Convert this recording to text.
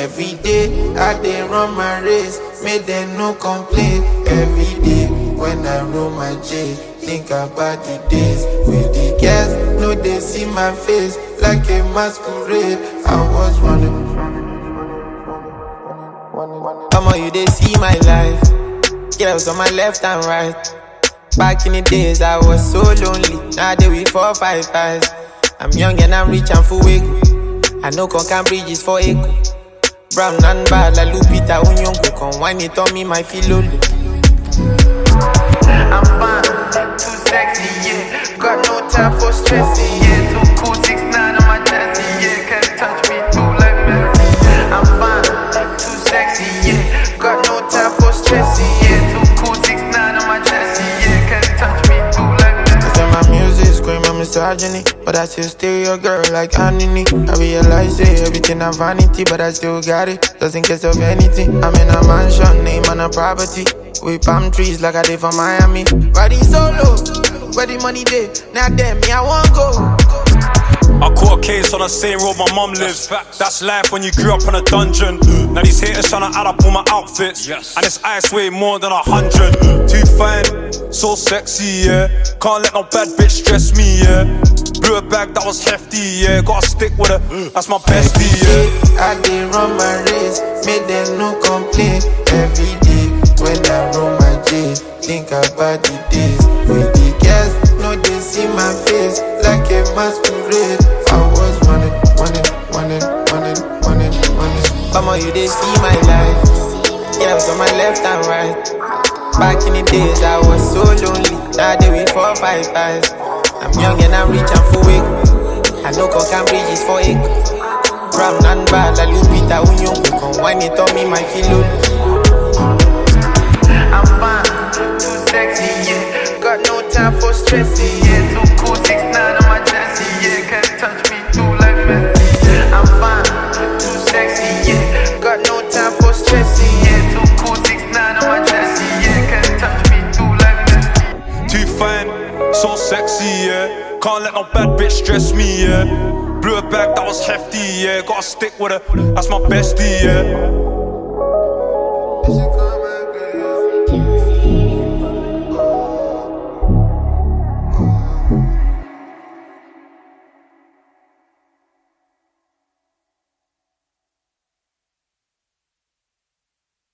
Every day I dey run my race, make them no complain. Every day when I roll my J, think about the days with the girls, no they see my face like a masquerade. I was running. Come on, you they see my life. Girls on my left and right. Back in the days I was so lonely. Now they with 4, 5 eyes. I'm young and I'm rich and full wiggle. I know Concan bridges for echo. Brown and bad like Lupita Unyongo. Come wine it on me, my feel lonely. I'm fine, too sexy, yeah. Got no time for stressing, yeah. Too cool, 6'9" on my chest, yeah. Can't touch me too like Messi. I'm fine, too sexy, yeah. Got no time for stressing, yeah. Too cool, 6'9" on my chest, yeah. Can't touch me too like Messi. I said my music scream my misogyny, but I still stay your girl like Annie. I realize everything a vanity, but I still got it, just in case of anything. I'm in a mansion, name on a property, with palm trees like I did from Miami. Riding solo, where the money dey, now damn me I won't go. I caught a case on the same road my mum lives. That's life when you grew up in a dungeon. Now these haters tryna add up all my outfits, and this ice weigh more than 100. Too fine, so sexy, yeah. Can't let no bad bitch stress me, yeah. Blew a bag that was hefty, yeah. Gotta stick with her, that's my bestie, yeah. I did run my race, made them no complain. Every day when I roll my J, think about the days with the girls, no they see my face like a masquerade. I was running. Come on, you they see my life. Girls on my left and right. Back in the days I was so lonely. Now they with 4, 5 eyes. I'm young and I'm rich and full wiggle. I know Concan bridges for echo. Brown and bad like Lupita Unyongo. Come wine it on me, my feel lonely. I'm fine, too sexy, yeah. Got no time for stressing, yeah. Too cool, 6'9" on my chest, yeah. Can't touch me too like Messi. I'm fine, too sexy, yeah. Got no time for stressing, yeah. Too cool, 6'9" on my chest, yeah. Can't touch me too like Messi. Too fine, so sexy, yeah. Can't let no bad bitch stress me, yeah. Blew a bag that was hefty, yeah. Gotta stick with her, that's my bestie, yeah.